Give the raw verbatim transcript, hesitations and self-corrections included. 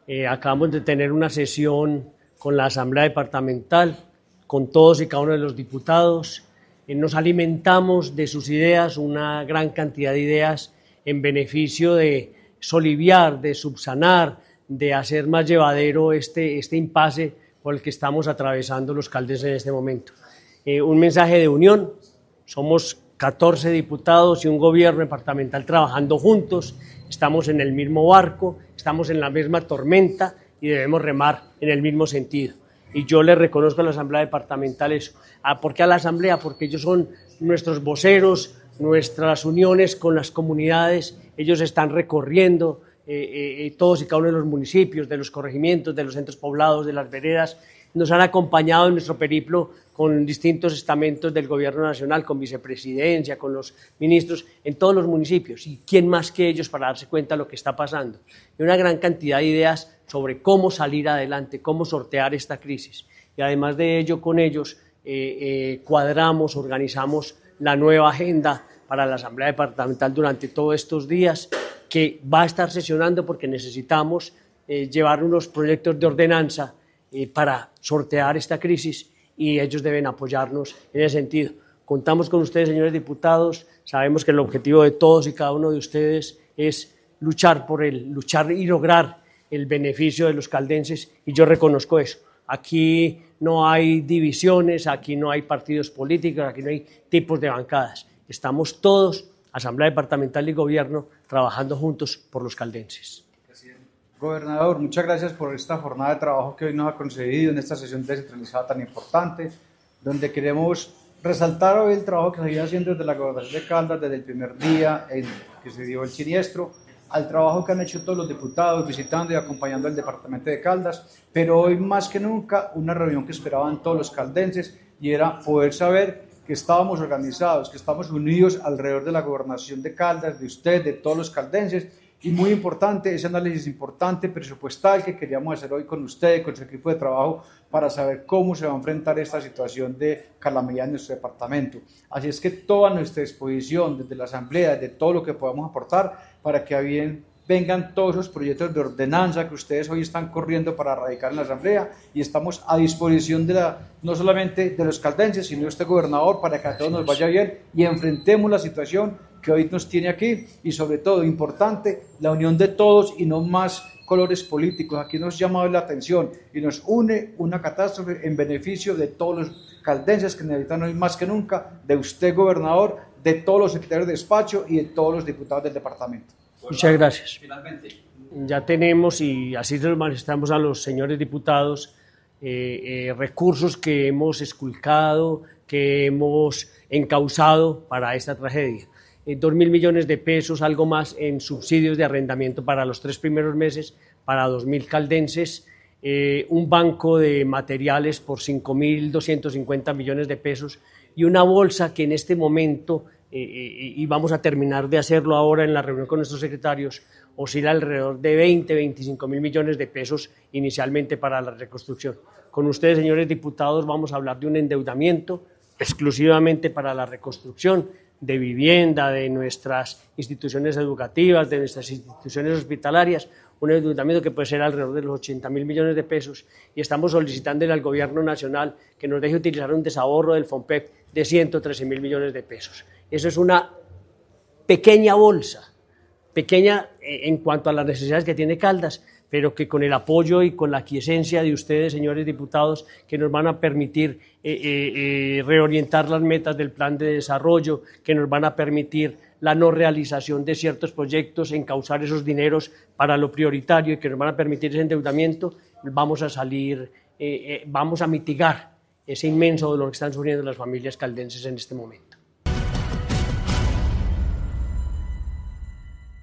Eh, acabamos de tener una sesión con la Asamblea Departamental, con todos y cada uno de los diputados. Eh, nos alimentamos de sus ideas, una gran cantidad de ideas en beneficio de soliviar, de subsanar, de hacer más llevadero este, este impasse por el que estamos atravesando los caldenses en este momento. Eh, un mensaje de unión, somos catorce diputados y un gobierno departamental trabajando juntos, estamos en el mismo barco, estamos en la misma tormenta y debemos remar en el mismo sentido. Y yo le reconozco a la Asamblea Departamental eso. ¿Por qué a la Asamblea? Porque ellos son nuestros voceros, nuestras uniones con las comunidades, ellos están recorriendo eh, eh, todos y cada uno de los municipios, de los corregimientos, de los centros poblados, de las veredas, nos han acompañado en nuestro periplo con distintos estamentos del Gobierno Nacional, con vicepresidencia, con los ministros, en todos los municipios. ¿Y quién más que ellos para darse cuenta de lo que está pasando? Hay una gran cantidad de ideas sobre cómo salir adelante, cómo sortear esta crisis. Y además de ello, con ellos eh, eh, cuadramos, organizamos la nueva agenda para la Asamblea Departamental durante todos estos días, que va a estar sesionando porque necesitamos eh, llevar unos proyectos de ordenanza eh, para sortear esta crisis y ellos deben apoyarnos en ese sentido. Contamos con ustedes, señores diputados, sabemos que el objetivo de todos y cada uno de ustedes es luchar por el, luchar y lograr el beneficio de los caldenses y yo reconozco eso. Aquí no hay divisiones, aquí no hay partidos políticos, aquí no hay tipos de bancadas. Estamos todos, Asamblea Departamental y Gobierno, trabajando juntos por los caldenses. Gobernador, muchas gracias por esta jornada de trabajo que hoy nos ha concedido en esta sesión descentralizada tan importante, donde queremos resaltar hoy el trabajo que se viene haciendo desde la Gobernación de Caldas desde el primer día en que se dio el siniestro, al trabajo que han hecho todos los diputados visitando y acompañando al departamento de Caldas, pero hoy más que nunca una reunión que esperaban todos los caldenses y era poder saber que estábamos organizados, que estamos unidos alrededor de la Gobernación de Caldas, de usted, de todos los caldenses. Y muy importante, ese análisis importante presupuestal que queríamos hacer hoy con usted, con su equipo de trabajo, para saber cómo se va a enfrentar esta situación de calamidad en nuestro departamento. Así es que toda nuestra disposición, desde la Asamblea, desde todo lo que podamos aportar, para que a bien vengan todos esos proyectos de ordenanza que ustedes hoy están corriendo para radicar en la Asamblea y estamos a disposición de la, no solamente de los caldenses, sino de este gobernador para que a todos nos vaya bien y enfrentemos la situación que hoy nos tiene aquí y sobre todo, importante, la unión de todos y no más colores políticos. Aquí nos llama la atención y nos une una catástrofe en beneficio de todos los caldenses que necesitan hoy más que nunca, de usted gobernador, de todos los secretarios de despacho y de todos los diputados del departamento. Muchas gracias. Finalmente. Ya tenemos, y así se lo manifestamos a los señores diputados, eh, eh, recursos que hemos esculcado, que hemos encauzado para esta tragedia. Eh, dos mil millones de pesos, algo más en subsidios de arrendamiento para los tres primeros meses, para dos mil caldenses, eh, un banco de materiales por cinco mil doscientos cincuenta millones de pesos y una bolsa que en este momento, eh, eh, y vamos a terminar de hacerlo ahora en la reunión con nuestros secretarios, oscila alrededor de veinte, veinticinco mil millones de pesos inicialmente para la reconstrucción. Con ustedes, señores diputados, vamos a hablar de un endeudamiento exclusivamente para la reconstrucción de vivienda, de nuestras instituciones educativas, de nuestras instituciones hospitalarias, un endeudamiento que puede ser alrededor de los ochenta mil millones de pesos y estamos solicitándole al Gobierno Nacional que nos deje utilizar un desahogo del FOMPEC de ciento trece mil millones de pesos. Eso es una pequeña bolsa, pequeña en cuanto a las necesidades que tiene Caldas, pero que con el apoyo y con la aquiescencia de ustedes, señores diputados, que nos van a permitir eh, eh, eh, reorientar las metas del plan de desarrollo, que nos van a permitir la no realización de ciertos proyectos, encauzar esos dineros para lo prioritario y que nos van a permitir ese endeudamiento, vamos a salir, eh, eh, vamos a mitigar ese inmenso dolor que están sufriendo las familias caldenses en este momento.